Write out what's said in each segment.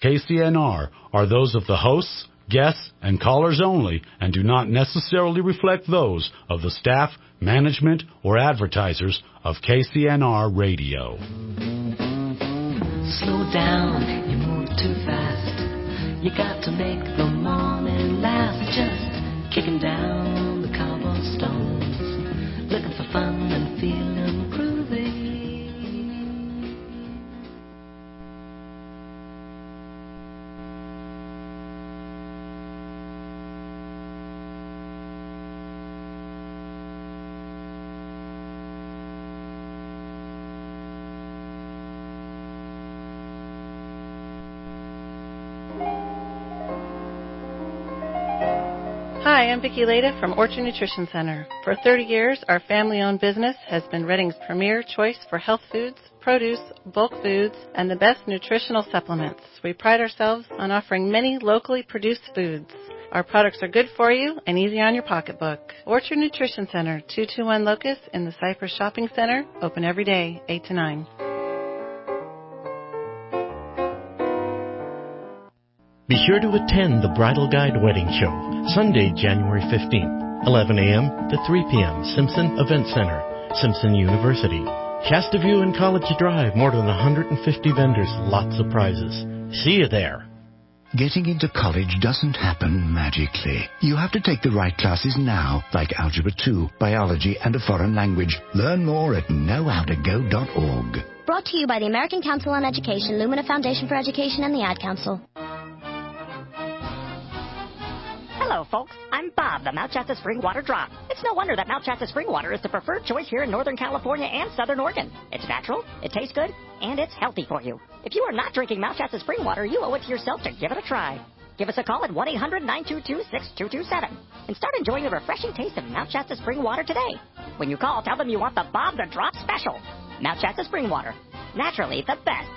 KCNR are those of the hosts, guests, and callers only and do not necessarily reflect those of the staff, management, or advertisers of KCNR Radio. Slow down, you move too fast. You got to make the morning last. Just kicking down the cobblestones, looking for fun and feeling groovy. Hi, I'm Vicki Leda from Orchard Nutrition Center. For 30 years, our family-owned business has been Reading's premier choice for health foods, produce, bulk foods, and the best nutritional supplements. We pride ourselves on offering many locally produced foods. Our products are good for you and easy on your pocketbook. Orchard Nutrition Center, 221 Locust in the Cypress Shopping Center, open every day, 8 to 9. Be sure to attend the Bridal Guide Wedding Show, Sunday, January 15th, 11 a.m. to 3 p.m., Simpson Event Center, Simpson University. Shasta View and College Drive, more than 150 vendors, lots of prizes. See you there. Getting into college doesn't happen magically. You have to take the right classes now, like Algebra 2, Biology, and a foreign language. Learn more at knowhowtogo.org. Brought to you by the American Council on Education, Lumina Foundation for Education, and the Ad Council. Hello, folks. I'm Bob, the Mount Shasta Spring Water Drop. It's no wonder that Mount Shasta Spring Water is the preferred choice here in Northern California and Southern Oregon. It's natural, it tastes good, and it's healthy for you. If you are not drinking Mount Shasta Spring Water, you owe it to yourself to give it a try. Give us a call at 1-800-922-6227 and start enjoying the refreshing taste of Mount Shasta Spring Water today. When you call, tell them you want the Bob the Drop special. Mount Shasta Spring Water. Naturally the best.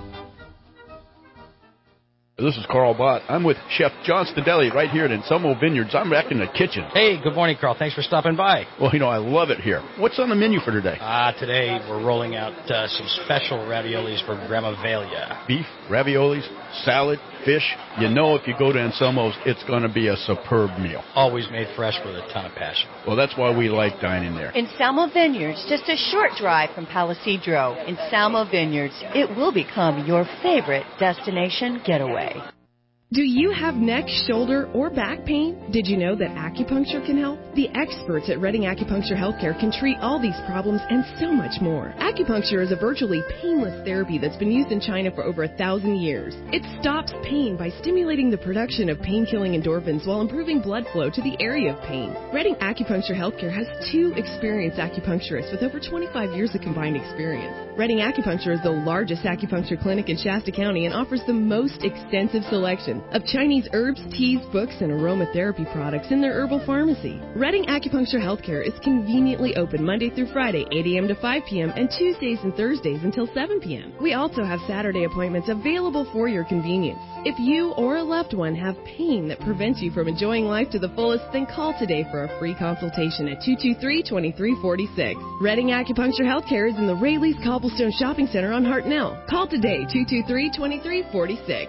This is Carl Bott. I'm with Chef John Stadelli right here at Anselmo Vineyards. I'm back in the kitchen. Hey, good morning, Carl. Thanks for stopping by. Well, I love it here. What's on the menu for today? Today we're rolling out some special raviolis for Grandma Velia. Beef, raviolis, salad, fish. If you go to Anselmo's, it's going to be a superb meal. Always made fresh with a ton of passion. Well, that's why we like dining there. Anselmo Vineyards, just a short drive from Palisadro. Anselmo Vineyards, it will become your favorite destination getaway. Do you have neck, shoulder, or back pain? Did you know that acupuncture can help? The experts at Reading Acupuncture Healthcare can treat all these problems and so much more. Acupuncture is a virtually painless therapy that's been used in China for over 1,000 years. It stops pain by stimulating the production of pain-killing endorphins while improving blood flow to the area of pain. Reading Acupuncture Healthcare has 2 experienced acupuncturists with over 25 years of combined experience. Reading Acupuncture is the largest acupuncture clinic in Shasta County and offers the most extensive selection of Chinese herbs, teas, books, and aromatherapy products in their herbal pharmacy. Reading Acupuncture Healthcare is conveniently open Monday through Friday, 8 a.m. to 5 p.m., and Tuesdays and Thursdays until 7 p.m. We also have Saturday appointments available for your convenience. If you or a loved one have pain that prevents you from enjoying life to the fullest, then call today for a free consultation at 223-2346. Reading Acupuncture Healthcare is in the Rayleigh's Cobblestone Shopping Center on Hartnell. Call today, 223-2346.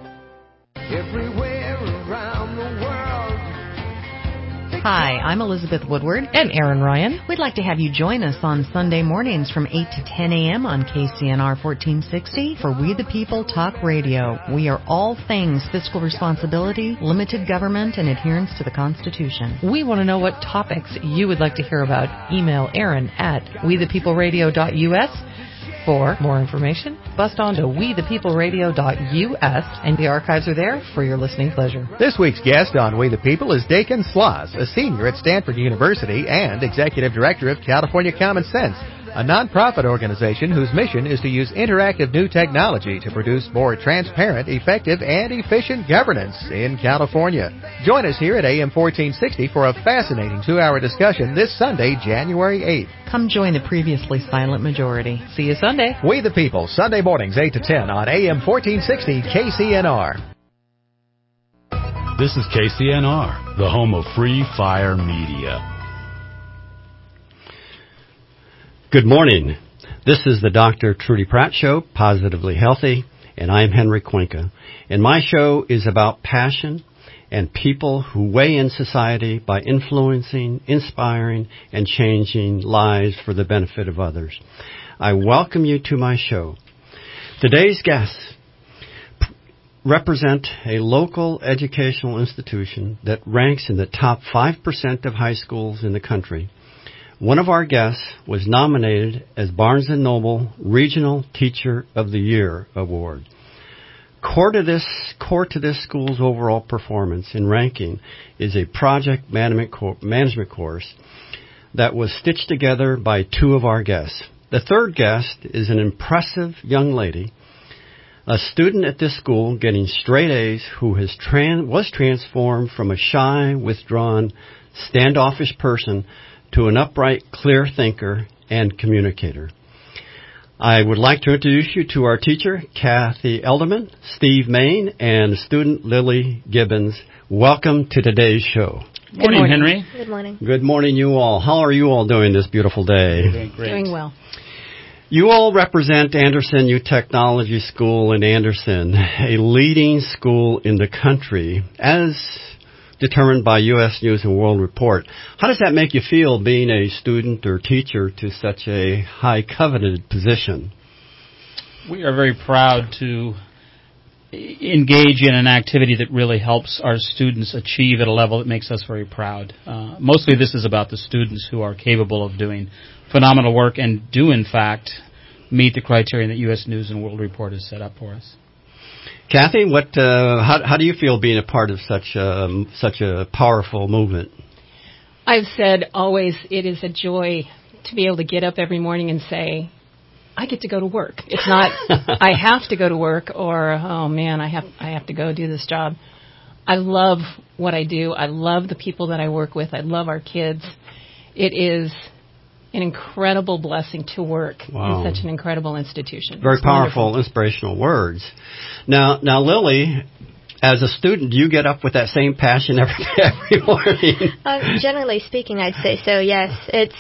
Everywhere around the world. Hi, I'm Elizabeth Woodward. And Aaron Ryan. We'd like to have you join us on Sunday mornings from 8 to 10 a.m. on KCNR 1460 for We the People Talk Radio. We are all things fiscal responsibility, limited government, and adherence to the Constitution. We want to know what topics you would like to hear about. Email Aaron at wethepeopleradio.us. For more information, bust on to wethepeopleradio.us, and the archives are there for your listening pleasure. This week's guest on We the People is Dakin Sloss, a senior at Stanford University and executive director of California Common Sense, a nonprofit organization whose mission is to use interactive new technology to produce more transparent, effective, and efficient governance in California. Join us here at AM 1460 for a fascinating 2-hour discussion this Sunday, January 8th. Come join the previously silent majority. See you Sunday. We the People, Sunday mornings 8 to 10 on AM 1460 KCNR. This is KCNR, the home of Free Fire Media. Good morning. This is the Dr. Trudy Pratt Show, Positively Healthy, and I'm Henry Cuenca. And my show is about passion and people who weigh in society by influencing, inspiring, and changing lives for the benefit of others. I welcome you to my show. Today's guests represent a local educational institution that ranks in the top 5% of high schools in the country. One of our guests was nominated as Barnes & Noble Regional Teacher of the Year Award. Core to this school's overall performance and ranking is a project management course that was stitched together by two of our guests. The third guest is an impressive young lady, a student at this school getting straight A's who was transformed from a shy, withdrawn, standoffish person to an upright, clear thinker and communicator. I would like to introduce you to our teacher, Kathy Elderman, Steve Main, and student Lily Gibbons. Welcome to today's show. Good morning, Henry. Good morning. Good morning, you all. How are you all doing this beautiful day? Doing great. Doing well. You all represent Anderson New Technology School in Anderson, a leading school in the country, as determined by U.S. News & World Report. How does that make you feel being a student or teacher to such a high coveted position? We are very proud to engage in an activity that really helps our students achieve at a level that makes us very proud. Mostly this is about the students who are capable of doing phenomenal work and do, in fact, meet the criterion that U.S. News & World Report has set up for us. Kathy, how do you feel being a part of such a powerful movement? I've said always it is a joy to be able to get up every morning and say, I get to go to work. It's not I have to go to work or, oh man, I have to go do this job. I love what I do. I love the people that I work with. I love our kids. It is an incredible blessing to work in such an incredible institution. Very powerful, inspirational words. Now, Lily, as a student, do you get up with that same passion every morning? Generally speaking, I'd say so, yes.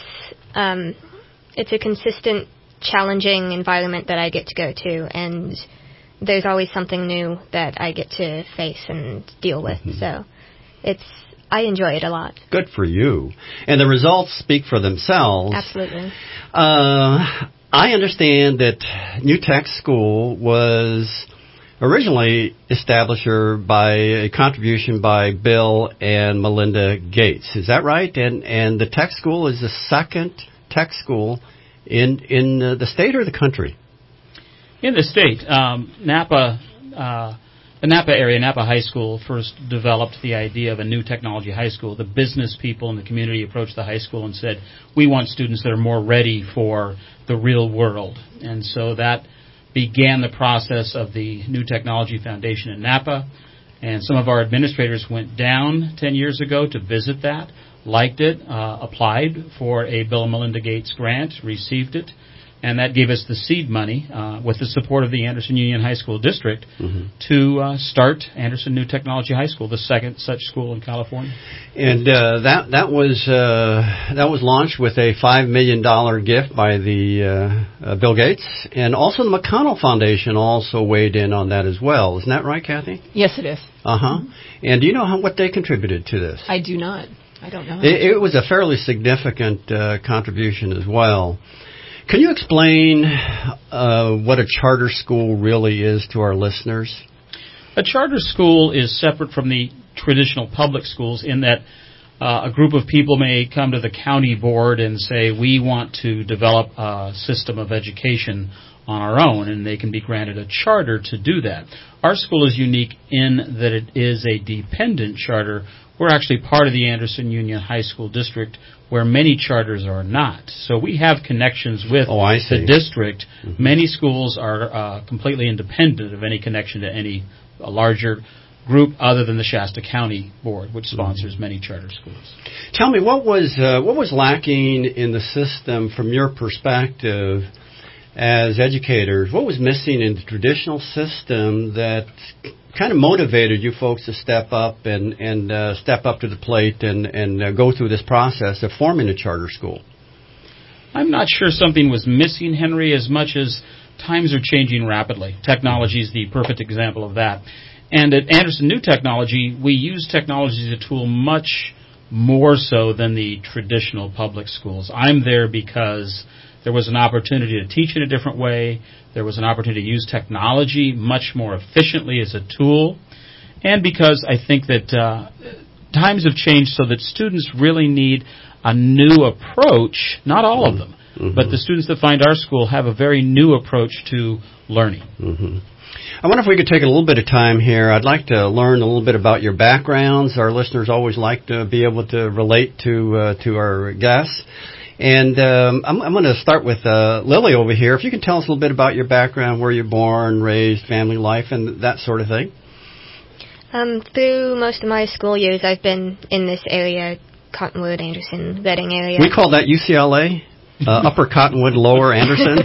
It's a consistent, challenging environment that I get to go to, and there's always something new that I get to face and deal with. Mm-hmm. So I enjoy it a lot. Good for you. And the results speak for themselves. Absolutely. I understand that New Tech School was originally established by a contribution by Bill and Melinda Gates. Is that right? And the Tech School is the second tech school in the state or the country? In the state. The Napa area, Napa High School, first developed the idea of a new technology high school. The business people in the community approached the high school and said, we want students that are more ready for the real world. And so that began the process of the New Technology Foundation in Napa. And some of our administrators went down 10 years ago to visit that, liked it, applied for a Bill and Melinda Gates grant, received it. And that gave us the seed money, with the support of the Anderson Union High School District, to start Anderson New Technology High School, the second such school in California. And that was launched with a $5 million gift by the Bill Gates, and also the McConnell Foundation also weighed in on that as well. Isn't that right, Kathy? Yes, it is. And do you know what they contributed to this? I do not. I don't know. It was a fairly significant contribution as well. Can you explain what a charter school really is to our listeners? A charter school is separate from the traditional public schools in that a group of people may come to the county board and say, we want to develop a system of education on our own, and they can be granted a charter to do that. Our school is unique in that it is a dependent charter. We're actually part of the Anderson Union High School District, where many charters are not. So we have connections with the district. Mm-hmm. Many schools are completely independent of any connection to any larger group other than the Shasta County Board, which sponsors many charter schools. Tell me, what was lacking in the system from your perspective as educators? What was missing in the traditional system that kind of motivated you folks to step up and step up to the plate and go through this process of forming a charter school? I'm not sure something was missing, Henry, as much as times are changing rapidly. Technology is the perfect example of that. And at Anderson New Technology, we use technology as a tool much more so than the traditional public schools. I'm there because there was an opportunity to teach in a different way. There was an opportunity to use technology much more efficiently as a tool. And because I think that times have changed so that students really need a new approach, not all of them, but the students that find our school have a very new approach to learning. I wonder if we could take a little bit of time here. I'd like to learn a little bit about your backgrounds. Our listeners always like to be able to relate to our guests. And I'm going to start with Lily over here. If you can tell us a little bit about your background, where you're born, raised, family life, and that sort of thing. Through most of my school years, I've been in this area, Cottonwood, Anderson, Reading area. We call that UCLA, Upper Cottonwood, Lower Anderson.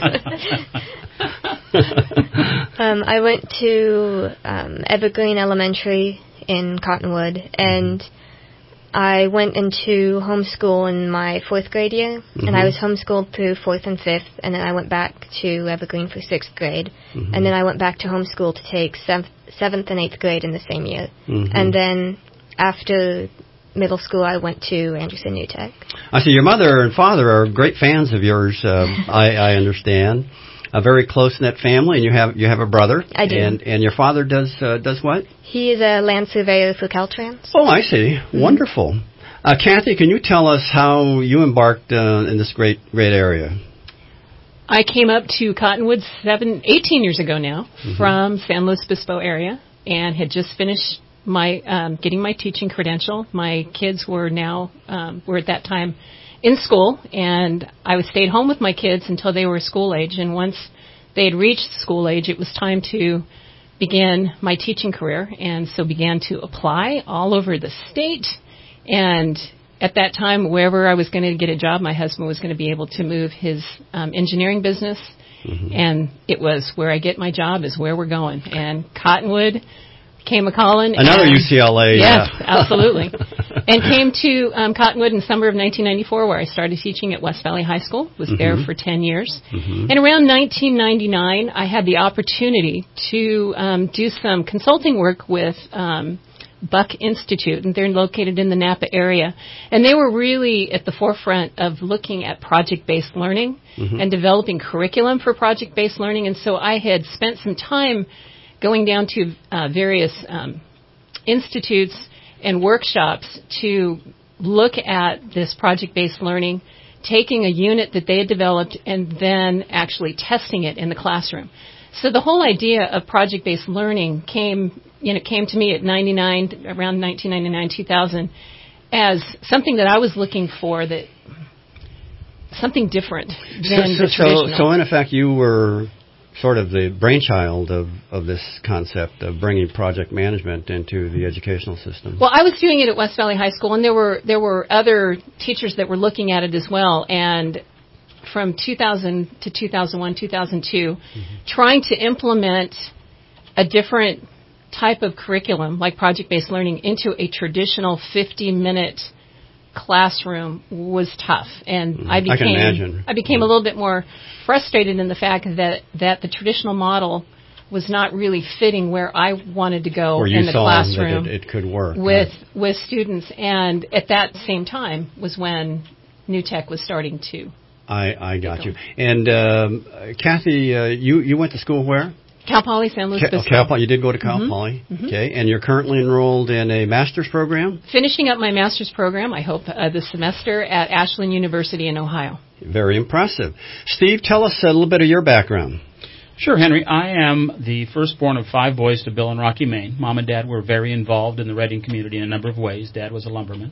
I went to Evergreen Elementary in Cottonwood, and I went into homeschool in my 4th grade year, and I was homeschooled through 4th and 5th, and then I went back to Evergreen for 6th grade, and then I went back to homeschool to take 7th and 8th grade in the same year. And then after middle school, I went to Anderson New Tech. I see your mother and father are great fans of yours, I understand. A very close-knit family, and you have a brother. I do. And your father does what? He is a land surveyor for Caltrans. Oh, I see. Wonderful. Kathy, can you tell us how you embarked in this great area? I came up to Cottonwood 18 years ago now from San Luis Obispo area, and had just finished my getting my teaching credential. My kids were at that time in school, and I stayed home with my kids until they were school age. And once they had reached school age, it was time to begin my teaching career, and so began to apply all over the state. And at that time, wherever I was going to get a job, my husband was going to be able to move his engineering business, and it was where I get my job is where we're going. And Cottonwood came a-calling. Another UCLA. Yes, absolutely. And came to Cottonwood in summer of 1994, where I started teaching at West Valley High School. Was there for 10 years. And around 1999, I had the opportunity to do some consulting work with Buck Institute, and they're located in the Napa area. And they were really at the forefront of looking at project-based learning and developing curriculum for project-based learning. And so I had spent some time going down to various institutes and workshops to look at this project-based learning, taking a unit that they had developed and then actually testing it in the classroom. So the whole idea of project-based learning came to me at around 1999, 2000, as something that I was looking for, that something different than the traditional. So in effect, you were sort of the brainchild of this concept of bringing project management into the educational system. Well, I was doing it at West Valley High School, and there were other teachers that were looking at it as well. And from 2000 to 2001, 2002, trying to implement a different type of curriculum, like project-based learning, into a traditional 50-minute classroom was tough, and I can imagine. I became a little bit more frustrated in the fact that the traditional model was not really fitting where I wanted to go in the classroom. That it could work with students, and at that same time was when New Tech was starting to. I got you. And Kathy, you went to school where? Cal Poly San Luis Obispo. Cal Poly, you did go to Cal Poly, okay, and you're currently enrolled in a master's program? Finishing up my master's program, I hope, this semester at Ashland University in Ohio. Very impressive. Steve, tell us a little bit of your background. Sure, Henry. I am the firstborn of 5 boys to Bill and Rocky Main. Mom and Dad were very involved in the Reading community in a number of ways. Dad was a lumberman.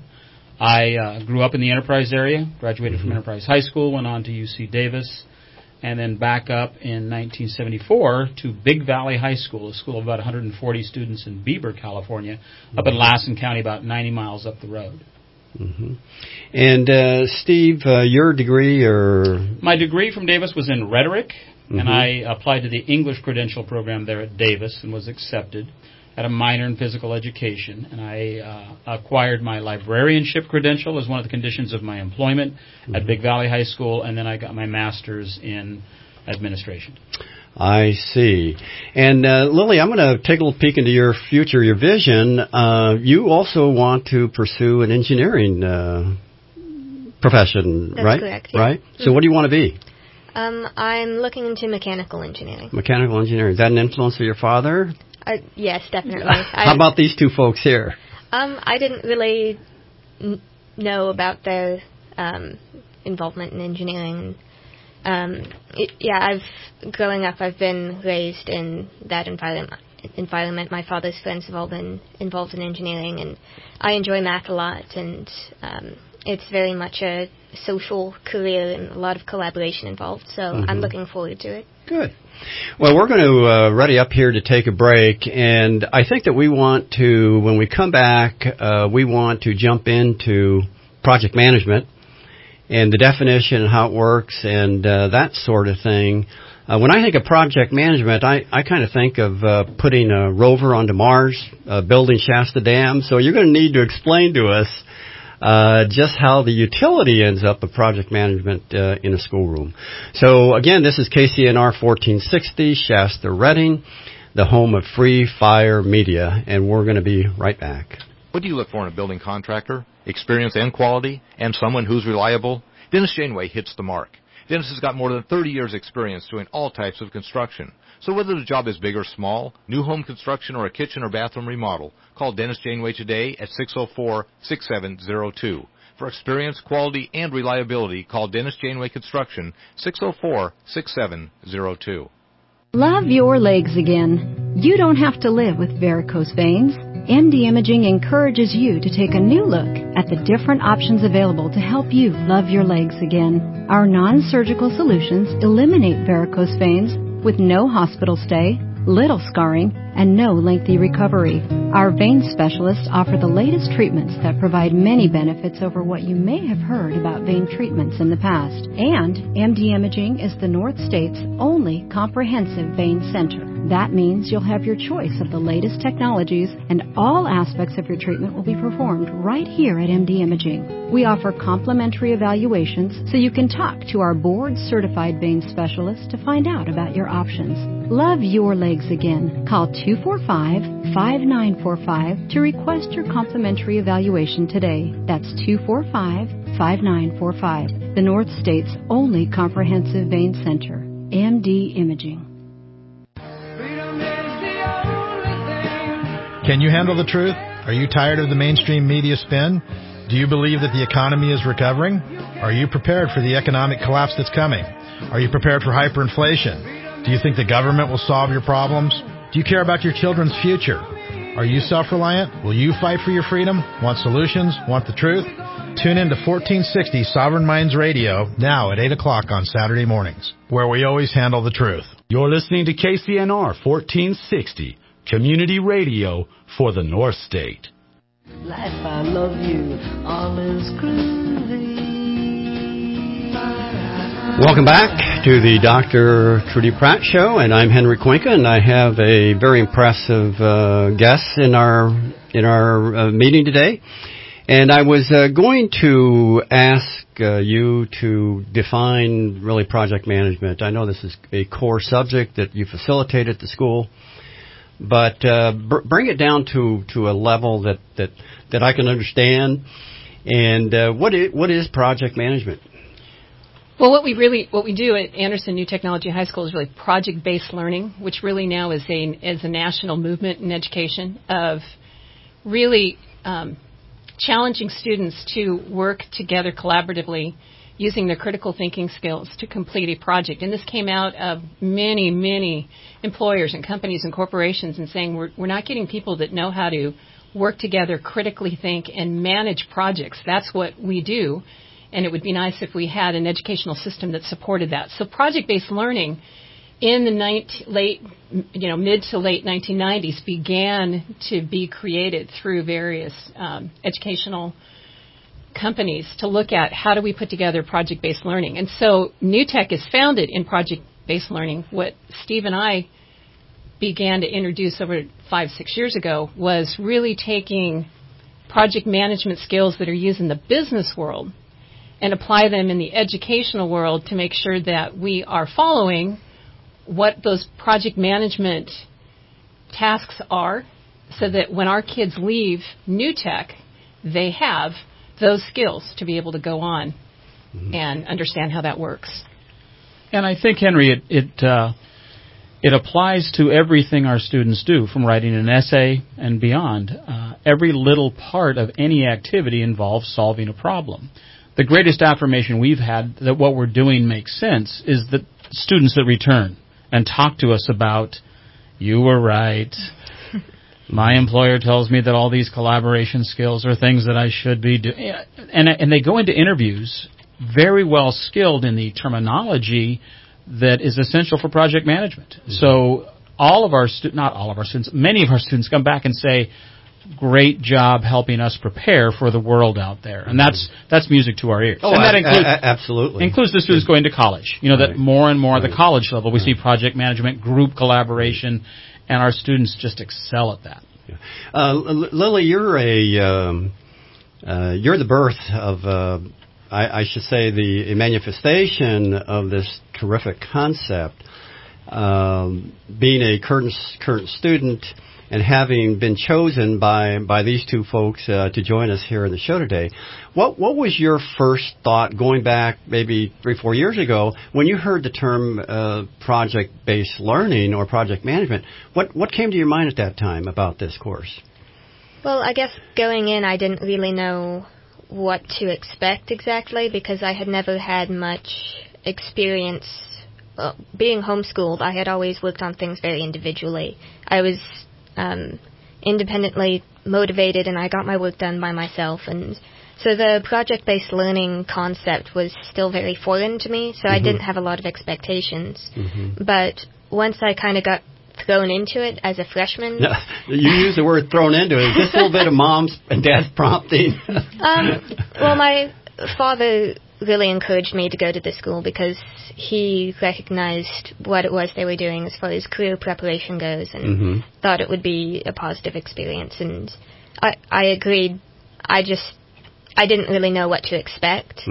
I grew up in the Enterprise area, graduated from Enterprise High School, went on to UC Davis, and then back up in 1974 to Big Valley High School, a school of about 140 students in Bieber, California, up in Lassen County, about 90 miles up the road. And Steve, your degree or? My degree from Davis was in rhetoric, and I applied to the English credential program there at Davis and was accepted. Had a minor in physical education, and I acquired my librarianship credential as one of the conditions of my employment at Big Valley High School, and then I got my master's in administration. I see. And Lily, I'm going to take a little peek into your future, your vision. You also want to pursue an engineering profession, That's right? correct, yeah. Right? So what do you want to be? I'm looking into mechanical engineering. Mechanical engineering. Is that an influence of your father? Yes, definitely. How about these two folks here? I didn't really know about their involvement in engineering. Growing up, I've been raised in that environment. My father's friends have all been involved in engineering, and I enjoy math a lot, and it's very much a social career and a lot of collaboration involved, so I'm looking forward to it. Good. Well, we're going to ready up here to take a break, and I think that we want to, when we come back, we want to jump into project management and the definition and how it works and that sort of thing. When I think of project management, I kind of think of putting a rover onto Mars, building Shasta Dam, so you're going to need to explain to us just how the utility ends up with project management in a schoolroom. So, again, this is KCNR 1460, Shasta Redding, the home of Free Fire Media, and we're going to be right back. What do you look for in a building contractor? Experience and quality, and someone who's reliable? Dennis Janeway hits the mark. Dennis has got more than 30 years' experience doing all types of construction. So whether the job is big or small, new home construction or a kitchen or bathroom remodel, call Dennis Janeway today at 604-6702. For experience, quality, and reliability, call Dennis Janeway Construction, 604-6702. Love your legs again. You don't have to live with varicose veins. MD Imaging encourages you to take a new look at the different options available to help you love your legs again. Our non-surgical solutions eliminate varicose veins with no hospital stay, little scarring, and no lengthy recovery. Our vein specialists offer the latest treatments that provide many benefits over what you may have heard about vein treatments in the past. And MD Imaging is the North State's only comprehensive vein center. That means you'll have your choice of the latest technologies, and all aspects of your treatment will be performed right here at MD Imaging. We offer complimentary evaluations so you can talk to our board-certified vein specialist to find out about your options. Love your legs again. Call 245-5945 to request your complimentary evaluation today. That's 245-5945. The North State's only comprehensive vein center, MD Imaging. Can you handle the truth? Are you tired of the mainstream media spin? Do you believe that the economy is recovering? Are you prepared for the economic collapse that's coming? Are you prepared for hyperinflation? Do you think the government will solve your problems? Do you care about your children's future? Are you self-reliant? Will you fight for your freedom? Want solutions? Want the truth? Tune in to 1460 Sovereign Minds Radio now at 8 o'clock on Saturday mornings, where we always handle the truth. You're listening to KCNR 1460, Community Radio for the North State. Life, I love you, all is groovy. Welcome back to the Dr. Trudy Pratt Show, and I'm Henry Cuenca, and I have a very impressive guest in our meeting today. And I was going to ask you to define really project management. I know this is a core subject that you facilitate at the school, but bring it down to a level that I can understand. And what is project management? Well, what we do at Anderson New Technology High School is really project-based learning, which really now is a national movement in education of really challenging students to work together collaboratively using their critical thinking skills to complete a project. And this came out of many, many employers and companies and corporations and saying we're not getting people that know how to work together, critically think, and manage projects. That's what we do. And it would be nice if we had an educational system that supported that. So project-based learning in the mid to late 1990s began to be created through various educational companies to look at how do we put together project-based learning. And so New Tech is founded in project-based learning. What Steve and I began to introduce over 5-6 years ago was really taking project management skills that are used in the business world and apply them in the educational world to make sure that we are following what those project management tasks are, so that when our kids leave New Tech, they have those skills to be able to go on and understand how that works. And I think, Henry, it applies to everything our students do, from writing an essay and beyond. Every little part of any activity involves solving a problem. The greatest affirmation we've had that what we're doing makes sense is the students that return and talk to us about, you were right. My employer tells me that all these collaboration skills are things that I should be doing. And they go into interviews very well skilled in the terminology that is essential for project management. So all of our not all of our students, many of our students come back and say, great job helping us prepare for the world out there. And that's music to our ears. Oh, and that absolutely. Includes the students going to college. You know, that more and more at the college level, we see project management, group collaboration, and our students just excel at that. Lily, you're the birth of, I should say, the manifestation of this terrific concept. Being a current student and having been chosen by these two folks to join us here in the show today, what was your first thought going back maybe 3-4 years ago when you heard the term project-based learning or project management? What came to your mind at that time about this course? Well, I guess going in, I didn't really know what to expect exactly because I had never had much experience. Being homeschooled, I had always worked on things very individually. I was independently motivated, and I got my work done by myself. And so the project-based learning concept was still very foreign to me, so I didn't have a lot of expectations. But once I kind of got thrown into it as a freshman... No, you use the word thrown into it. Is this a little bit of mom's and dad's prompting? Well, my father really encouraged me to go to this school because he recognized what it was they were doing as far as career preparation goes and thought it would be a positive experience. And I agreed. I didn't really know what to expect.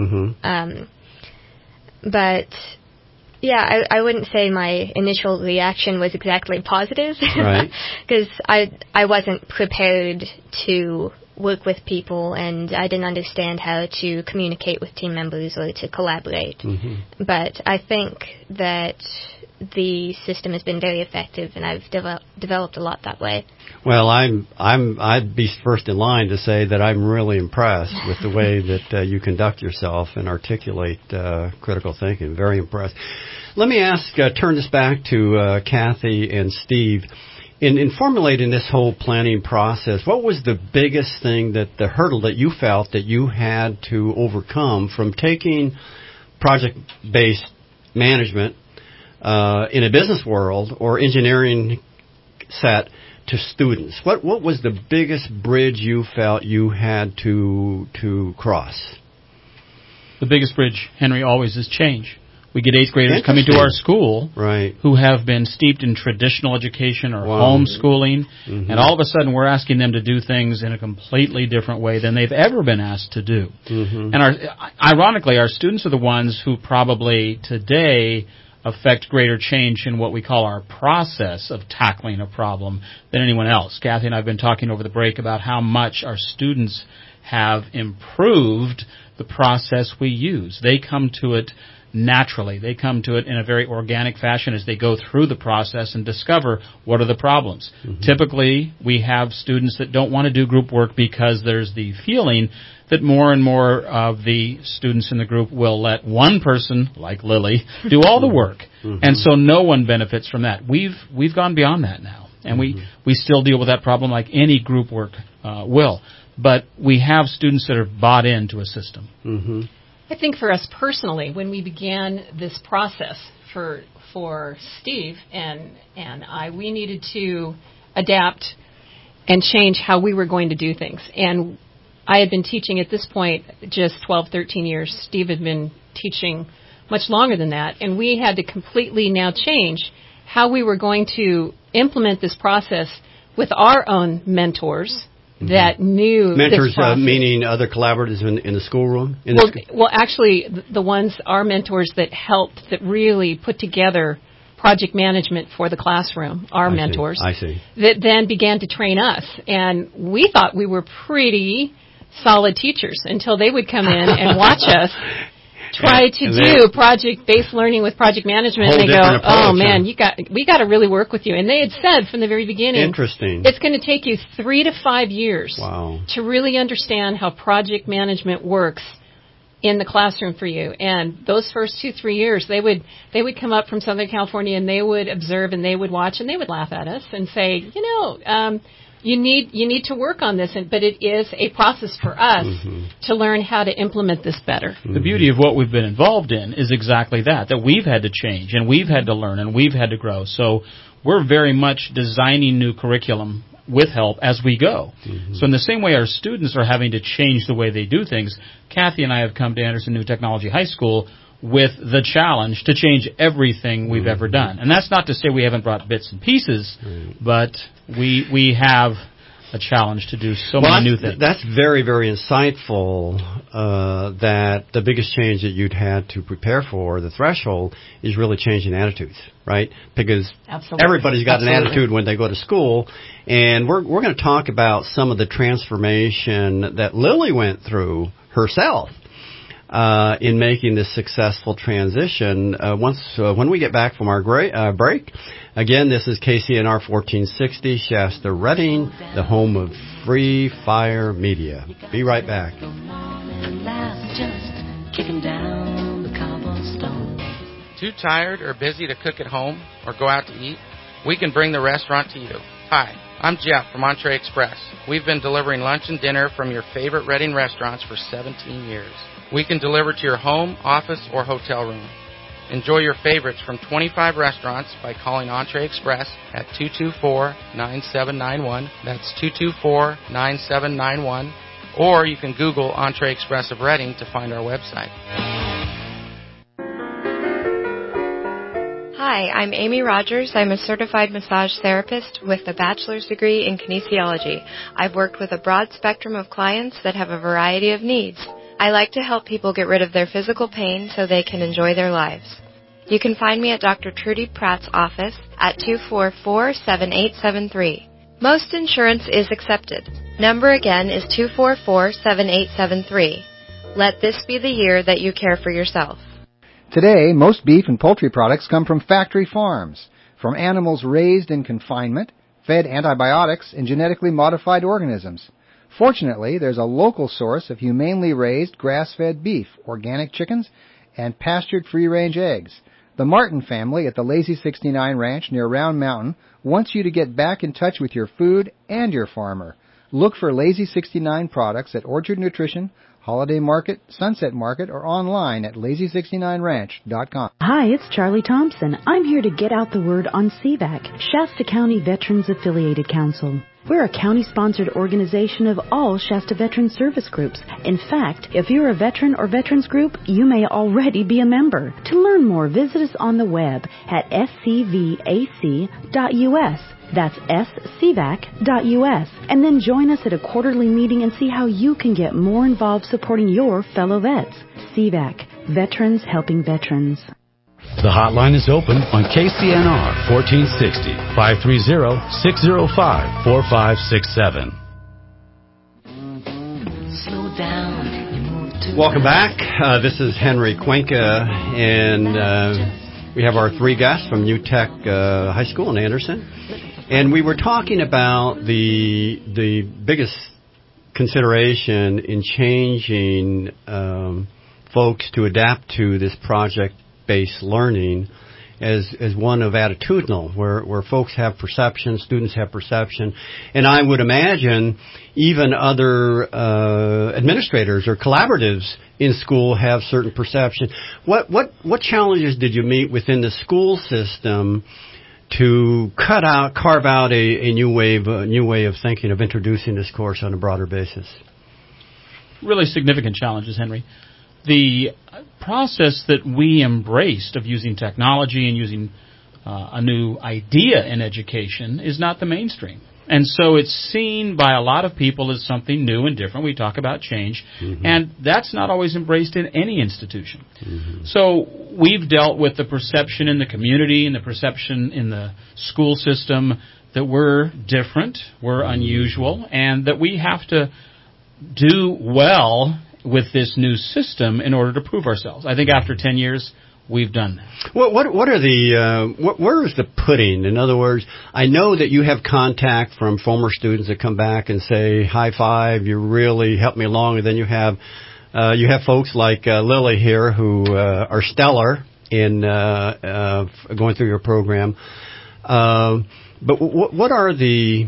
But yeah, I wouldn't say my initial reaction was exactly positive. Right. Because I wasn't prepared to work with people, and I didn't understand how to communicate with team members or to collaborate. But I think that the system has been very effective, and I've developed a lot that way. Well, I'd be first in line to say that I'm really impressed with the way that you conduct yourself and articulate critical thinking. Very impressed. Let me turn this back to Kathy and Steve. In formulating this whole planning process, what was the biggest thing, the hurdle that you felt that you had to overcome from taking project-based management in a business world or engineering set to students? What was the biggest bridge you felt you had to cross? The biggest bridge, Henry, always is change. We get 8th graders coming to our school who have been steeped in traditional education or homeschooling, and all of a sudden we're asking them to do things in a completely different way than they've ever been asked to do. And ironically, our students are the ones who probably today affect greater change in what we call our process of tackling a problem than anyone else. Kathy and I have been talking over the break about how much our students have improved the process we use. They come to it naturally. They come to it in a very organic fashion as they go through the process and discover what are the problems. Typically, we have students that don't want to do group work because there's the feeling that more and more of the students in the group will let one person, like Lily, do all the work. And so no one benefits from that. We've gone beyond that now. And we still deal with that problem like any group work will. But we have students that are bought into a system. I think for us personally, when we began this process for Steve and I, we needed to adapt and change how we were going to do things. And I had been teaching at this point just 12, 13 years. Steve had been teaching much longer than that. And we had to completely now change how we were going to implement this process with our own mentors that knew mentors, this process. Meaning other collaborators in the schoolroom? Well, actually, the ones, our mentors that helped, that really put together project management for the classroom, our mentors. I see. That then began to train us. And we thought we were pretty solid teachers until they would come in and watch us try to do project-based learning with project management, and they go, "Oh man, we got to really work with you." And they had said from the very beginning, "Interesting, it's going to take you 3 to 5 years to really understand how project management works in the classroom for you." And those first 2-3 years, they would come up from Southern California and they would observe and they would watch and they would laugh at us and say, you need to work on this, but it is a process for us to learn how to implement this better. The beauty of what we've been involved in is exactly that we've had to change and we've had to learn and we've had to grow. So we're very much designing new curriculum with help as we go. So in the same way our students are having to change the way they do things, Kathy and I have come to Anderson New Technology High School with the challenge to change everything we've ever done. And that's not to say we haven't brought bits and pieces, but we have a challenge to do many new things. That's very, very insightful, that the biggest change that you'd had to prepare for, the threshold, is really changing attitudes, right? Because everybody's got an attitude when they go to school. And we're going to talk about some of the transformation that Lily went through herself in making this successful transition. When we get back from our break, again, this is KCNR 1460, Shasta, Redding, the home of Free Fire Media. Be right back. Too tired or busy to cook at home or go out to eat? We can bring the restaurant to you. Hi, I'm Jeff from Entree Express. We've been delivering lunch and dinner from your favorite Redding restaurants for 17 years. We can deliver to your home, office, or hotel room. Enjoy your favorites from 25 restaurants by calling Entree Express at 224-9791. That's 224-9791. Or you can Google Entree Express of Redding to find our website. Hi, I'm Amy Rogers. I'm a certified massage therapist with a bachelor's degree in kinesiology. I've worked with a broad spectrum of clients that have a variety of needs. I like to help people get rid of their physical pain so they can enjoy their lives. You can find me at Dr. Trudy Pratt's office at 244-7873. Most insurance is accepted. Number again is 244-7873. Let this be the year that you care for yourself. Today, most beef and poultry products come from factory farms, from animals raised in confinement, fed antibiotics, and genetically modified organisms. Fortunately, there's a local source of humanely raised grass-fed beef, organic chickens, and pastured free-range eggs. The Martin family at the Lazy 69 Ranch near Round Mountain wants you to get back in touch with your food and your farmer. Look for Lazy 69 products at Orchard Nutrition, Holiday Market, Sunset Market, or online at lazy69ranch.com. Hi, it's Charlie Thompson. I'm here to get out the word on CVAC, Shasta County Veterans Affiliated Council. We're a county-sponsored organization of all Shasta Veteran Service Groups. In fact, if you're a veteran or veterans group, you may already be a member. To learn more, visit us on the web at scvac.us. That's scvac.us. And then join us at a quarterly meeting and see how you can get more involved supporting your fellow vets. CVAC, Veterans Helping Veterans. The hotline is open on KCNR 1460, 530-605-4567. Welcome back. This is Henry Cuenca, and we have our three guests from UTech High School in Anderson. And we were talking about the biggest consideration in changing folks to adapt to this project-based learning as one of attitudinal, where folks have perception, students have perception, and I would imagine even other administrators or collaboratives in school have certain perception. What challenges did you meet within the school system to carve out a new way of thinking, of introducing this course on a broader basis? Really significant challenges, Henry. The process that we embraced of using technology and using a new idea in education is not the mainstream. And so it's seen by a lot of people as something new and different. We talk about change, and that's not always embraced in any institution. So we've dealt with the perception in the community and the perception in the school system that we're different, we're unusual, and that we have to do well with this new system in order to prove ourselves. I think after 10 years, we've done that. What are the where is the pudding? In other words, I know that you have contact from former students that come back and say, high five, you really helped me along. And then you have folks like Lily here who are stellar in going through your program. But what are the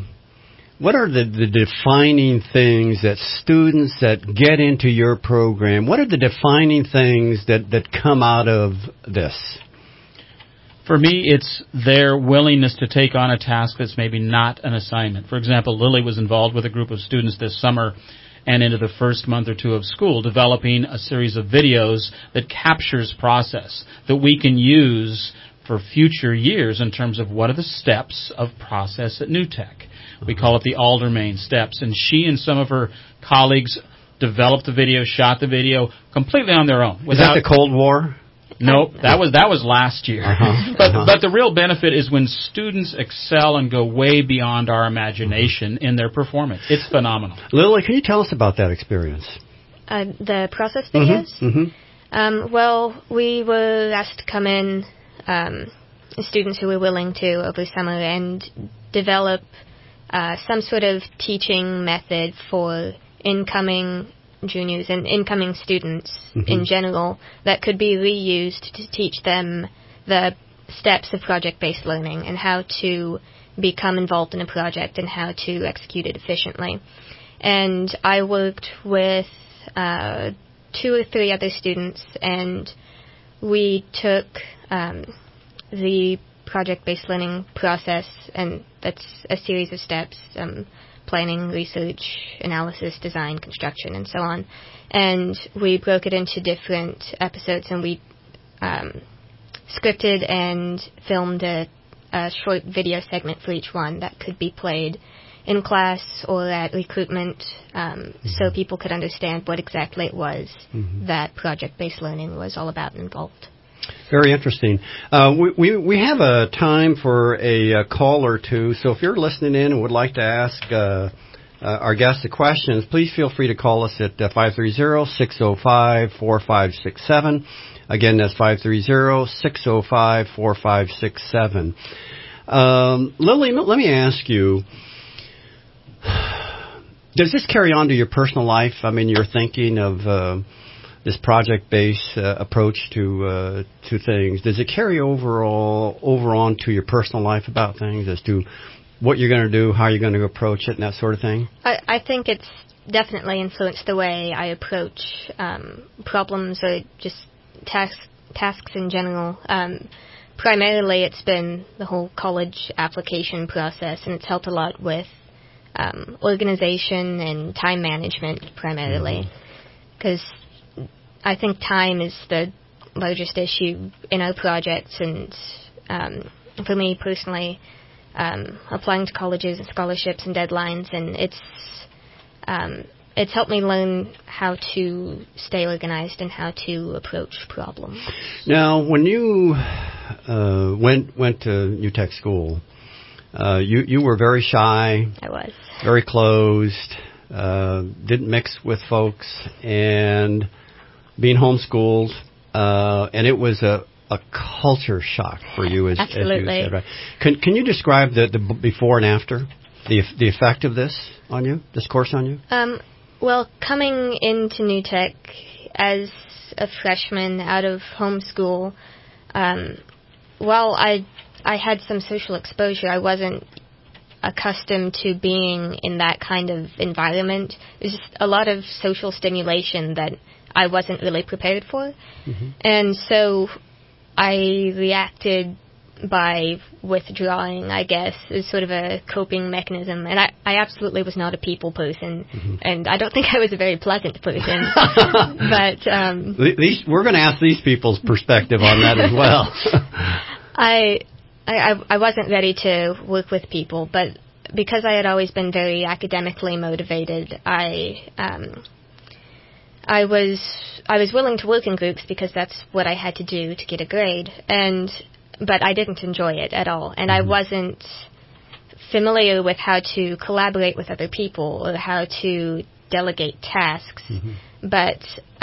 defining things that students that get into your program, what are the defining things that come out of this? For me, it's their willingness to take on a task that's maybe not an assignment. For example, Lily was involved with a group of students this summer and into the first month or two of school, developing a series of videos that captures process that we can use for future years in terms of what are the steps of process at New Tech. We call it the Aldermain steps. And she and some of her colleagues developed the video, shot the video completely on their own. Is that the Cold War? Nope, that was last year. But the real benefit is when students excel and go way beyond our imagination in their performance. It's phenomenal. Lily, can you tell us about that experience? The process videos? Well, we were asked to come in, students who were willing to over summer, and develop some sort of teaching method for incoming juniors and incoming students in general that could be reused to teach them the steps of project-based learning and how to become involved in a project and how to execute it efficiently. And I worked with 2 or 3 other students, and we took the project-based learning process, and that's a series of steps, planning, research, analysis, design, construction, and so on. And we broke it into different episodes, and we scripted and filmed a short video segment for each one that could be played in class or at recruitment, so people could understand what exactly it was that project-based learning was all about and involved. Very interesting. We have a time for a call or two, so if you're listening in and would like to ask our guests the questions, please feel free to call us at 530-605-4567. Again, that's 530-605-4567. Lily, let me ask you, does this carry on to your personal life? I mean, you're thinking of this project-based approach to things. Does it carry over on to your personal life about things as to what you're going to do, how you're going to approach it, and that sort of thing? I think it's definitely influenced the way I approach problems or just tasks in general. Primarily, it's been the whole college application process, and it's helped a lot with organization and time management primarily, because I think time is the largest issue in our projects, and for me personally, applying to colleges and scholarships and deadlines, and it's helped me learn how to stay organized and how to approach problems. Now, when you went to New Tech School, you were very shy. I was. Very closed, didn't mix with folks, and being homeschooled, and it was a culture shock for you, as you said, right? Can you describe the before and after, the effect of this course on you? Well, coming into New Tech as a freshman out of homeschool, while I had some social exposure, I wasn't accustomed to being in that kind of environment. There's just a lot of social stimulation that I wasn't really prepared for. And so I reacted by withdrawing, I guess, as sort of a coping mechanism. And I absolutely was not a people person, and I don't think I was a very pleasant person. But we're going to ask these people's perspective on that as well. I wasn't ready to work with people, but because I had always been very academically motivated, I was willing to work in groups because that's what I had to do to get a grade, but I didn't enjoy it at all, and I wasn't familiar with how to collaborate with other people or how to delegate tasks. But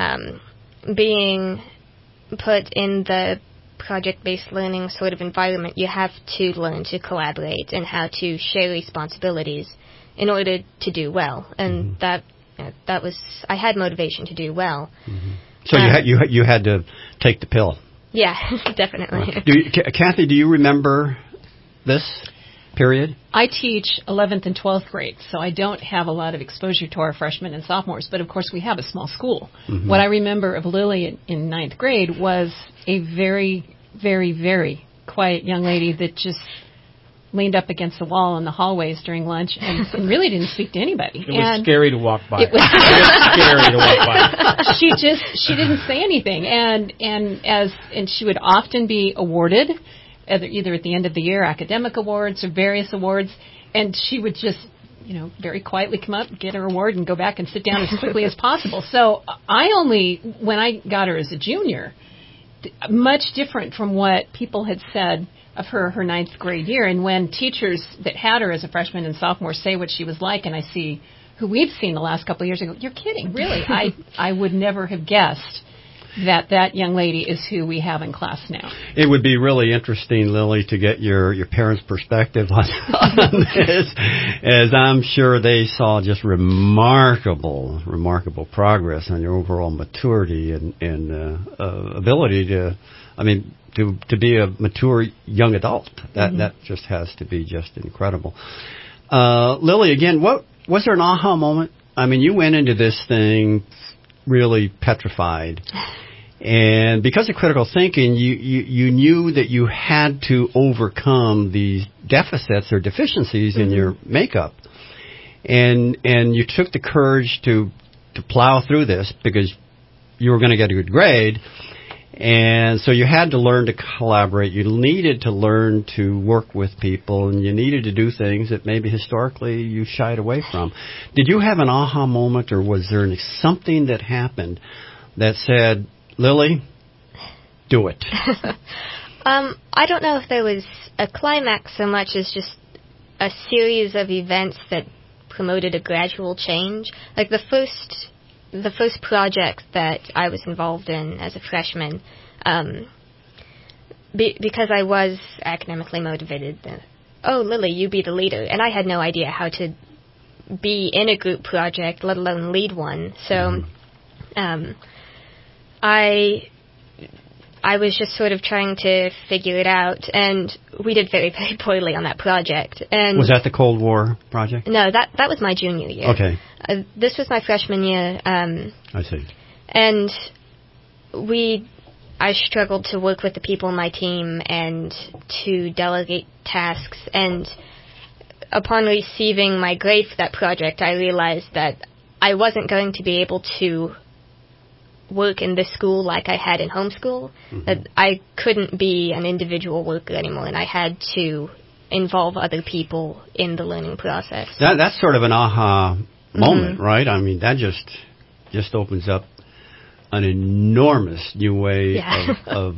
being put in the project-based learning sort of environment, you have to learn to collaborate and how to share responsibilities in order to do well, and that was, I had motivation to do well. So you had to take the pill. Yeah, definitely. Right. Kathy, do you remember this period? I teach 11th and 12th grade, so I don't have a lot of exposure to our freshmen and sophomores, but of course we have a small school. What I remember of Lily in 9th grade was a very, very, very quiet young lady that just leaned up against the wall in the hallways during lunch and really didn't speak to anybody. It was scary to walk by. It was scary to walk by. She didn't say anything, and she would often be awarded either at the end of the year academic awards or various awards, and she would just very quietly come up, get her award, and go back and sit down as quickly as possible. So when I got her as a junior, much different from what people had said of her 9th grade year. And when teachers that had her as a freshman and sophomore say what she was like, and I see who we've seen the last couple of years, I go, you're kidding, really? I would never have guessed that young lady is who we have in class now. It would be really interesting, Lily, to get your parents' perspective on this, as I'm sure they saw just remarkable progress on your overall maturity and ability to be a mature young adult. That just has to be just incredible. Lily, again, was there an aha moment? I mean, you went into this thing really petrified, and because of critical thinking, you knew that you had to overcome these deficits or deficiencies in your makeup, and you took the courage to plow through this because you were going to get a good grade. And so you had to learn to collaborate. You needed to learn to work with people, and you needed to do things that maybe historically you shied away from. Did you have an aha moment, or was there something that happened that said, Lily, do it? I don't know if there was a climax so much as just a series of events that promoted a gradual change. Like the first project that I was involved in as a freshman, because I was academically motivated, Lily, you be the leader. And I had no idea how to be in a group project, let alone lead one. So I was just sort of trying to figure it out, and we did very, very poorly on that project. And was that the Cold War project? No, that was my junior year. Okay. This was my freshman year. I see. And I struggled to work with the people in my team and to delegate tasks. And upon receiving my grade for that project, I realized that I wasn't going to be able to work in this school like I had in homeschool. That I couldn't be an individual worker anymore, and I had to involve other people in the learning process. That's sort of an aha moment, right? I mean, that just opens up an enormous new way of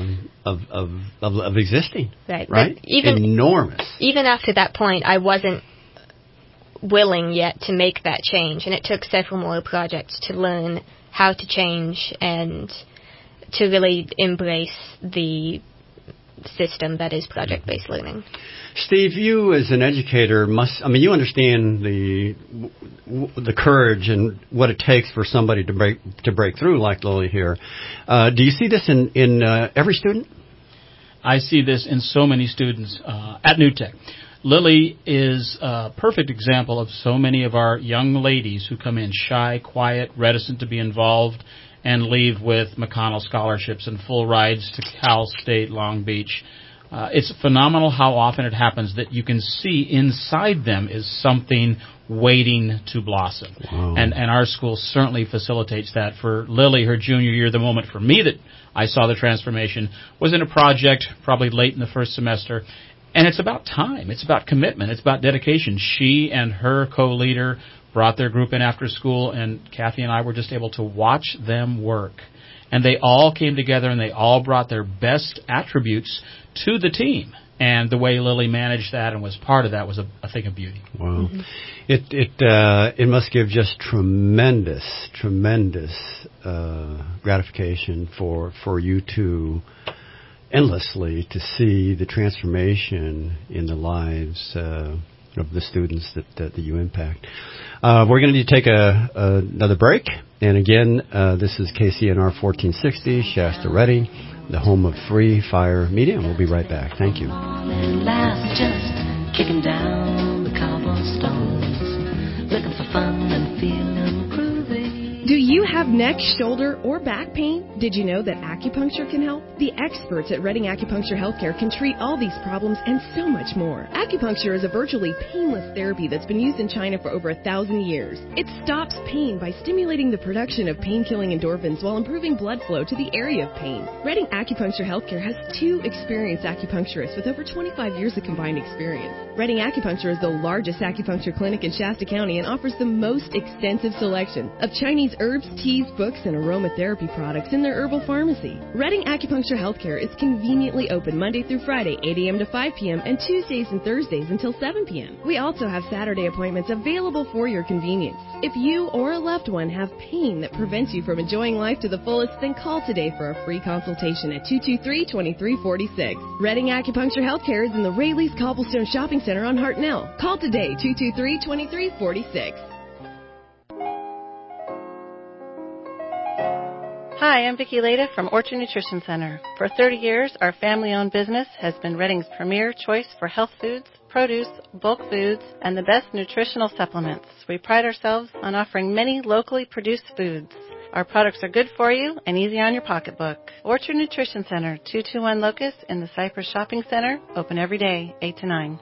existing. Right? Enormous. Even after that point, I wasn't willing yet to make that change, and it took several more projects to learn how to change and to really embrace the system that is project-based learning. Steve, you as an educator you understand the courage and what it takes for somebody to break through like Lily here. Do you see this in every student? I see this in so many students at New Tech. Lily is a perfect example of so many of our young ladies who come in shy, quiet, reticent to be involved, and leave with McConnell scholarships and full rides to Cal State Long Beach. It's phenomenal how often it happens that you can see inside them is something waiting to blossom. Wow. And our school certainly facilitates that. For Lily, her junior year, the moment for me that I saw the transformation was in a project probably late in the first semester. And it's about time. It's about commitment. It's about dedication. She and her co-leader brought their group in after school, and Kathy and I were just able to watch them work. And they all came together, and they all brought their best attributes to the team. And the way Lily managed that and was part of that was a thing of beauty. Wow. Mm-hmm. It must give just tremendous gratification for you two endlessly to see the transformation in the lives of the students that you impact. We're going to need to take another break. And again, this is KCNR 1460, Shasta Redding, the home of free fire media, and we'll be right back. Thank you. Last, just kicking down the cobblestones, looking for fun and feeling groovy. Do you have neck, shoulder, or back pain? Did you know that acupuncture can help? The experts at Redding Acupuncture Healthcare can treat all these problems and so much more. Acupuncture is a virtually painless therapy that's been used in China for over 1,000 years. It stops pain by stimulating the production of pain-killing endorphins while improving blood flow to the area of pain. Redding Acupuncture Healthcare has 2 experienced acupuncturists with over 25 years of combined experience. Redding Acupuncture is the largest acupuncture clinic in Shasta County and offers the most extensive selection of Chinese herbs, teas, books, and aromatherapy products in their herbal pharmacy. Redding Acupuncture Healthcare is conveniently open Monday through Friday, 8 a.m. to 5 p.m., and Tuesdays and Thursdays until 7 p.m. We also have Saturday appointments available for your convenience. If you or a loved one have pain that prevents you from enjoying life to the fullest, then call today for a free consultation at 223-2346. Redding Acupuncture Healthcare is in the Rayleigh's Cobblestone Shopping Center on Hartnell. Call today, 223-2346. Hi, I'm Vicki Leda from Orchard Nutrition Center. For 30 years, our family-owned business has been Redding's premier choice for health foods, produce, bulk foods, and the best nutritional supplements. We pride ourselves on offering many locally produced foods. Our products are good for you and easy on your pocketbook. Orchard Nutrition Center, 221 Locust in the Cypress Shopping Center, open every day, 8 to 9.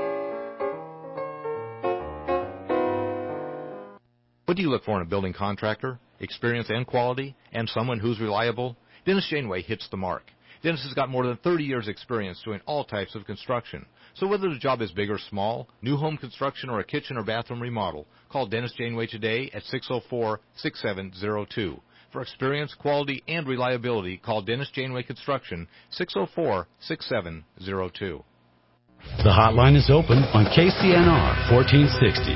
What do you look for in a building contractor? Experience and quality, and someone who's reliable? Dennis Janeway hits the mark. Dennis has got more than 30 years' experience doing all types of construction. So whether the job is big or small, new home construction or a kitchen or bathroom remodel, call Dennis Janeway today at 604-6702. For experience, quality, and reliability, call Dennis Janeway Construction, 604-6702. The hotline is open on KCNR 1460,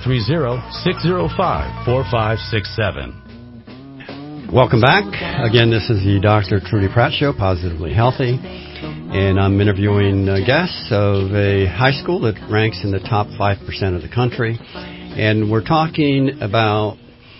530-605-4567. Welcome back. Again, this is the Dr. Trudy Pratt Show, Positively Healthy, and I'm interviewing guests of a high school that ranks in the top 5% of the country, and we're talking about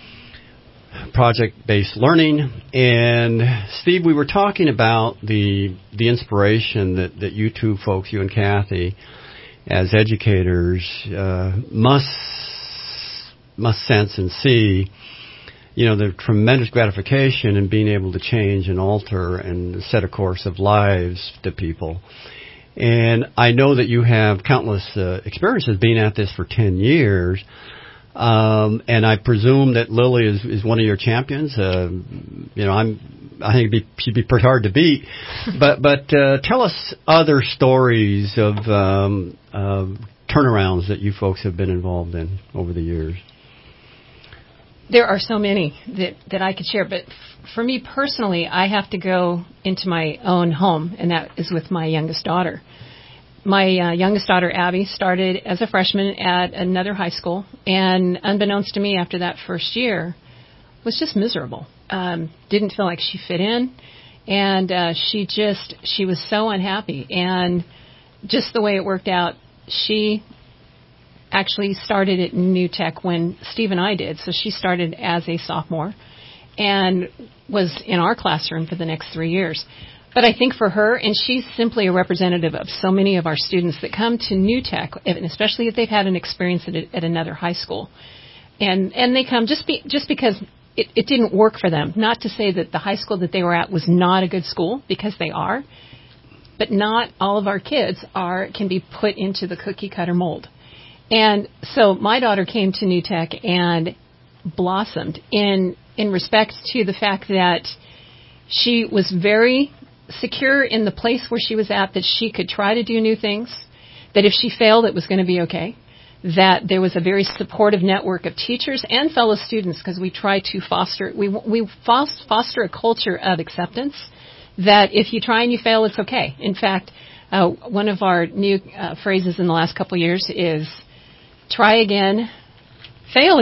project-based learning. And Steve, we were talking about the inspiration that you two folks, you and Kathy, as educators, must sense and see. You know, the tremendous gratification in being able to change and alter and set a course of lives to people. And I know that you have countless experiences being at this for 10 years. And I presume that Lily is one of your champions. I think she'd be pretty hard to beat. But tell us other stories of turnarounds that you folks have been involved in over the years. There are so many that I could share, but for me personally, I have to go into my own home, and that is with my youngest daughter. My youngest daughter, Abby, started as a freshman at another high school, and unbeknownst to me, after that first year, was just miserable. Didn't feel like she fit in, and she was so unhappy. And just the way it worked out, she actually started at New Tech when Steve and I did. So she started as a sophomore and was in our classroom for the next 3 years. But I think for her, and she's simply a representative of so many of our students that come to New Tech, and especially if they've had an experience at another high school, and they come just because it didn't work for them. Not to say that the high school that they were at was not a good school, because they are, but not all of our kids can be put into the cookie cutter mold. And so my daughter came to New Tech and blossomed in respect to the fact that she was very secure in the place where she was at, that she could try to do new things, that if she failed, it was going to be okay, that there was a very supportive network of teachers and fellow students, because we try to foster a culture of acceptance, that if you try and you fail, it's okay. In fact, one of our new phrases in the last couple of years is try again, fail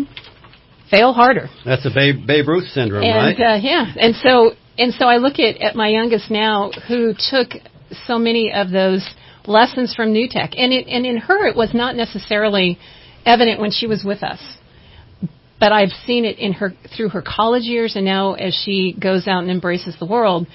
harder. That's a Babe Ruth syndrome, and, right? Yeah. And so I look at my youngest now, who took so many of those lessons from New Tech. And in her, it was not necessarily evident when she was with us. But I've seen it in her through her college years, and now as she goes out and embraces the world,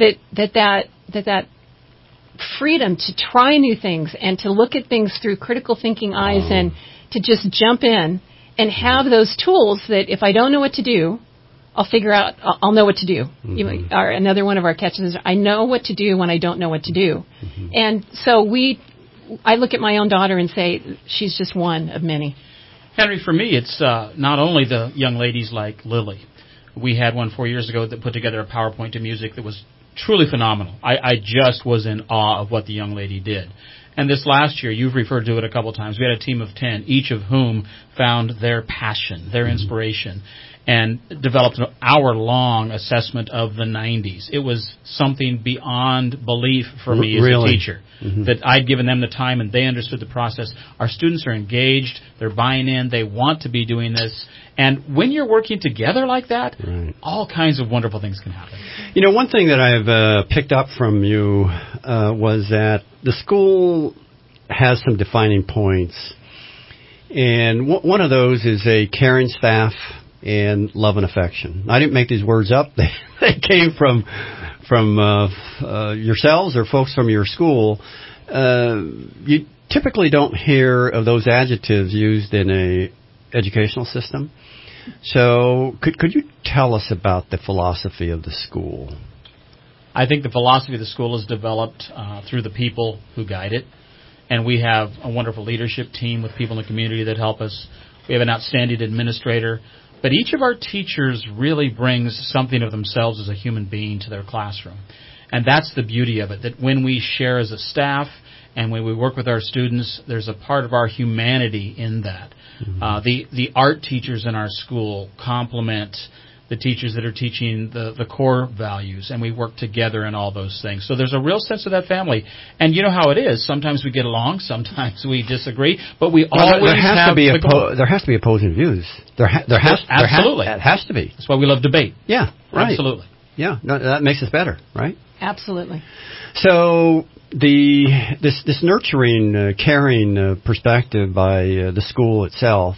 that freedom to try new things and to look at things through critical thinking eyes and to just jump in and have those tools that if I don't know what to do, I'll know what to do. Mm-hmm. Another one of our catches is, I know what to do when I don't know what to do. Mm-hmm. And so I look at my own daughter and say, she's just one of many. Henry, for me, it's not only the young ladies like Lily. We had one 4 years ago that put together a PowerPoint to music that was truly phenomenal. I just was in awe of what the young lady did. And this last year, you've referred to it a couple times, we had a team of 10, each of whom found their passion, their inspiration, and developed an hour-long assessment of the 90s. It was something beyond belief for me as a teacher, that I'd given them the time and they understood the process. Our students are engaged, they're buying in, they want to be doing this. And when you're working together like that, all kinds of wonderful things can happen. You know, one thing that I've picked up from you was that the school has some defining points. And one of those is a caring staff and love and affection. I didn't make these words up. They came from yourselves or folks from your school. You typically don't hear of those adjectives used in a educational system. So could you tell us about the philosophy of the school? I think the philosophy of the school is developed through the people who guide it. And we have a wonderful leadership team with people in the community that help us. We have an outstanding administrator. But each of our teachers really brings something of themselves as a human being to their classroom. And that's the beauty of it, that when we share as a staff and when we work with our students, there's a part of our humanity in that. Mm-hmm. The art teachers in our school complement the teachers that are teaching the core values, and we work together in all those things. So there's a real sense of that family. And you know how it is. Sometimes we get along, sometimes we disagree, but we always there has have... there has to be opposing views. Absolutely. It has to be. That's why we love debate. Yeah, right. Absolutely. Yeah, that makes us better, right? Absolutely. So this nurturing, caring perspective by the school itself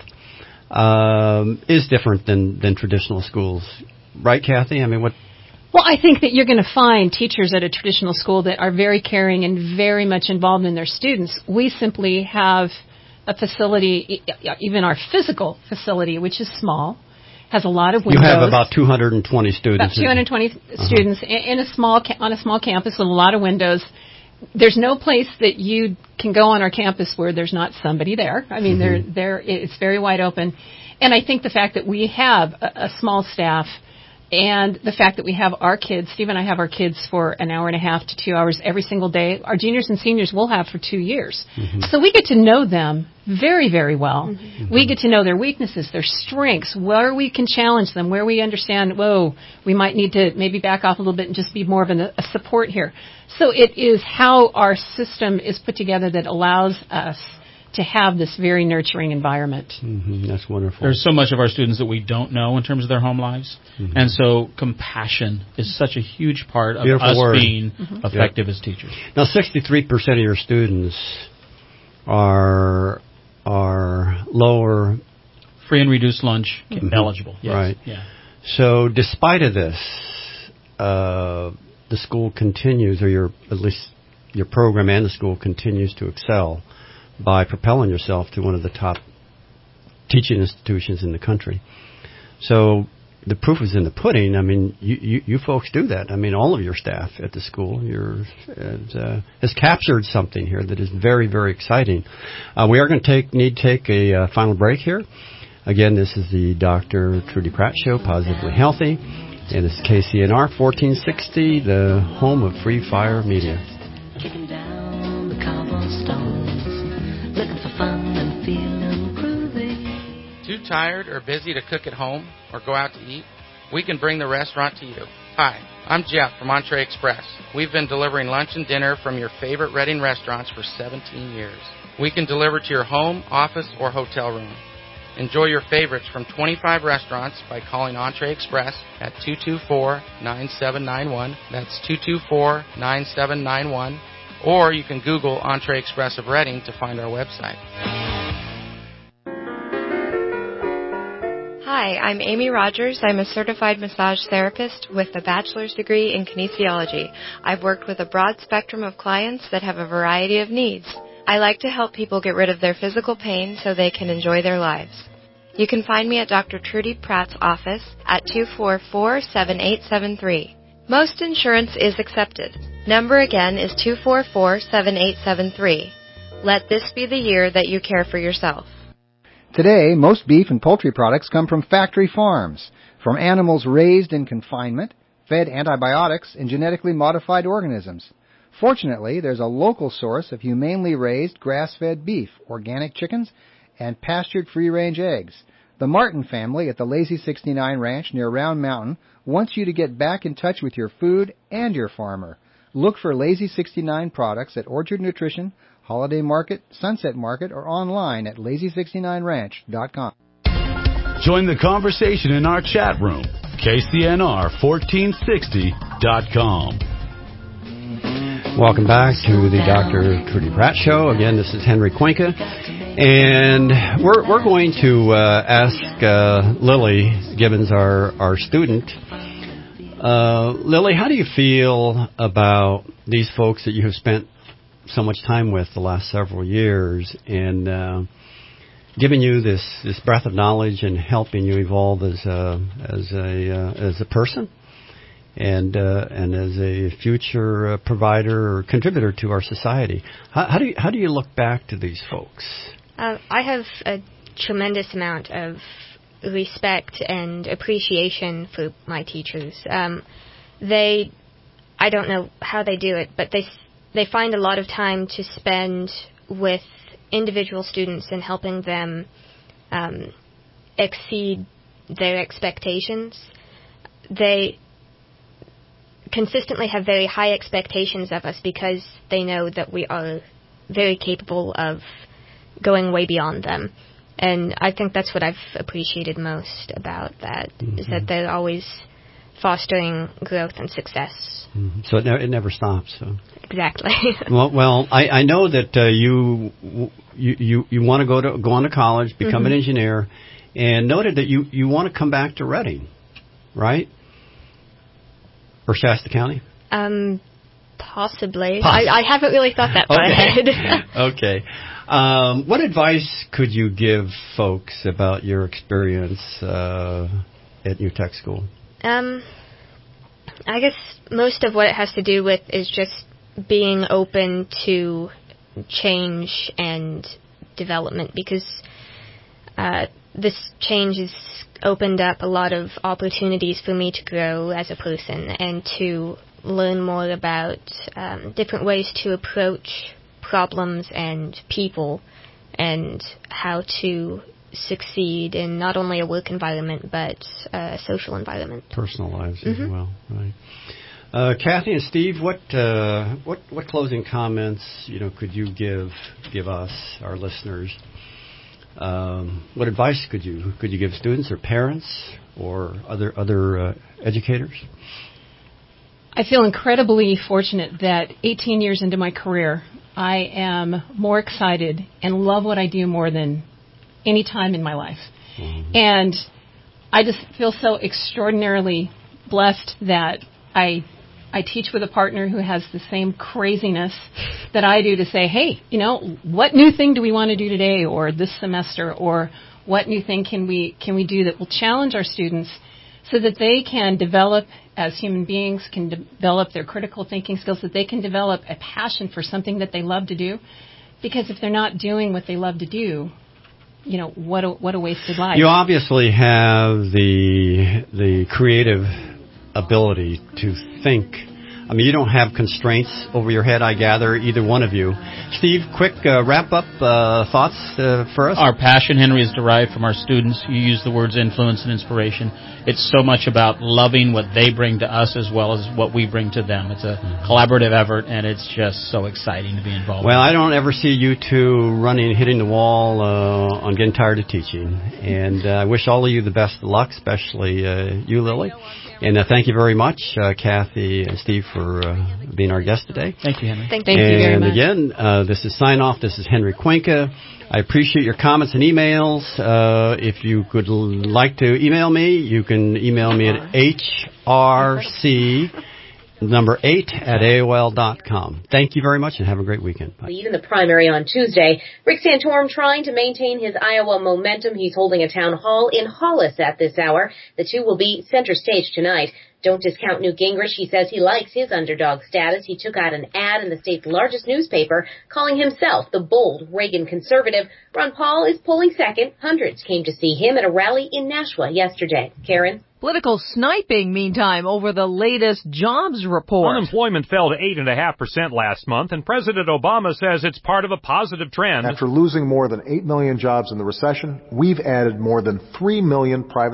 is different than traditional schools, right, Kathy? I mean, what? Well, I think that you're going to find teachers at a traditional school that are very caring and very much involved in their students. We simply have a facility, even our physical facility, which is small, has a lot of windows. You have about 220 students. About 220 students in on a small campus with a lot of windows. There's no place that you can go on our campus where there's not somebody there. I mean, it's very wide open. And I think the fact that we have a small staff and the fact that we have our kids, Steve and I have our kids for an hour and a half to 2 hours every single day. Our juniors and seniors we'll have for 2 years. Mm-hmm. So we get to know them very, very well. Mm-hmm. We get to know their weaknesses, their strengths, where we can challenge them, where we understand, we might need to maybe back off a little bit and just be more of a support here. So it is how our system is put together that allows us to have this very nurturing environment. Mm-hmm. That's wonderful. There's so much of our students that we don't know in terms of their home lives. Mm-hmm. And so compassion is such a huge part of us being effective as teachers. Now, 63% of your students are lower... Free and reduced lunch eligible. Yes. Right. Yeah. So despite of this, the school continues, or at least your program and the school continues to excel by propelling yourself to one of the top teaching institutions in the country. So the proof is in the pudding. I mean, you folks do that. I mean, all of your staff at the school has captured something here that is very, very exciting. We are going to need to take a final break here. Again, this is the Dr. Trudy Pratt Show, Positively Healthy. And it's KCNR 1460, the home of Free Fire Media. Kicking down the cobblestones, looking for fun and feeling groovy. Too tired or busy to cook at home or go out to eat? We can bring the restaurant to you. Hi, I'm Jeff from Entree Express. We've been delivering lunch and dinner from your favorite Reading restaurants for 17 years. We can deliver to your home, office, or hotel room. Enjoy your favorites from 25 restaurants by calling Entree Express at 224-9791. That's 224-9791. Or you can Google Entree Express of Reading to find our website. Hi, I'm Amy Rogers. I'm a certified massage therapist with a bachelor's degree in kinesiology. I've worked with a broad spectrum of clients that have a variety of needs. I like to help people get rid of their physical pain so they can enjoy their lives. You can find me at Dr. Trudy Pratt's office at 244-7873. Most insurance is accepted. Number again is 244-7873. Let this be the year that you care for yourself. Today, most beef and poultry products come from factory farms, from animals raised in confinement, fed antibiotics, and genetically modified organisms. Fortunately, there's a local source of humanely raised grass-fed beef, organic chickens, and pastured free-range eggs. The Martin family at the Lazy 69 Ranch near Round Mountain wants you to get back in touch with your food and your farmer. Look for Lazy 69 products at Orchard Nutrition, Holiday Market, Sunset Market, or online at lazy69ranch.com. Join the conversation in our chat room, KCNR1460.com. Welcome back to the Dr. Trudy Pratt Show. Again, this is Henry Cuenca, and we're going to ask Lily Gibbons, our student. Lily, how do you feel about these folks that you have spent so much time with the last several years, and giving you this breadth of knowledge and helping you evolve as a person and as a future provider or contributor to our society? How do you look back to these folks? I have a tremendous amount of respect and appreciation for my teachers. I don't know how they do it, but they find a lot of time to spend with individual students and helping them exceed their expectations. They consistently have very high expectations of us because they know that we are very capable of going way beyond them. And I think that's what I've appreciated most about that, is that they're always fostering growth and success. Mm-hmm. So it never stops. So. Exactly. Well, I know that you want to go on to college, become an engineer, and noted that you want to come back to Reading, right? Or Shasta County? Possibly. I haven't really thought that far ahead. Okay. What advice could you give folks about your experience at New Tech School? I guess most of what it has to do with is just being open to change and development, because this change has opened up a lot of opportunities for me to grow as a person and to learn more about different ways to approach problems and people and how to succeed in not only a work environment but a social environment. Personal lives as well, right. Kathy and Steve, what closing comments could you give us, our listeners? What advice could you give students or parents or other educators? I feel incredibly fortunate that 18 years into my career, I am more excited and love what I do more than any time in my life. Mm-hmm. And I just feel so extraordinarily blessed that I teach with a partner who has the same craziness that I do, to say, hey, what new thing do we want to do today or this semester, or what new thing can we do that will challenge our students so that they can develop as human beings, can develop their critical thinking skills, that they can develop a passion for something that they love to do. Because if they're not doing what they love to do, what a wasted life. You obviously have the creative ability to think. I mean, you don't have constraints over your head, I gather, either one of you. Steve, quick wrap-up thoughts for us? Our passion, Henry, is derived from our students. You use the words influence and inspiration. It's so much about loving what they bring to us as well as what we bring to them. It's a collaborative effort, and it's just so exciting to be involved. Well, I don't ever see you two hitting the wall on getting tired of teaching. And I wish all of you the best of luck, especially you, Lily. And thank you very much, Kathy and Steve, for being our guest today. Thank you, Henry. Thank you very much. And again, this is Sign Off. This is Henry Cuenca. I appreciate your comments and emails. If you could like to email me, you can email me at hrc8@AOL.com. Thank you very much and have a great weekend. Bye. Lead in the primary on Tuesday. Rick Santorum trying to maintain his Iowa momentum. He's holding a town hall in Hollis at this hour. The two will be center stage tonight. Don't discount Newt Gingrich. He says he likes his underdog status. He took out an ad in the state's largest newspaper calling himself the bold Reagan conservative. Ron Paul is polling second. Hundreds came to see him at a rally in Nashua yesterday. Karen? Political sniping, meantime, over the latest jobs report. Unemployment fell to 8.5% last month, and President Obama says it's part of a positive trend. After losing more than 8 million jobs in the recession, we've added more than 3 million private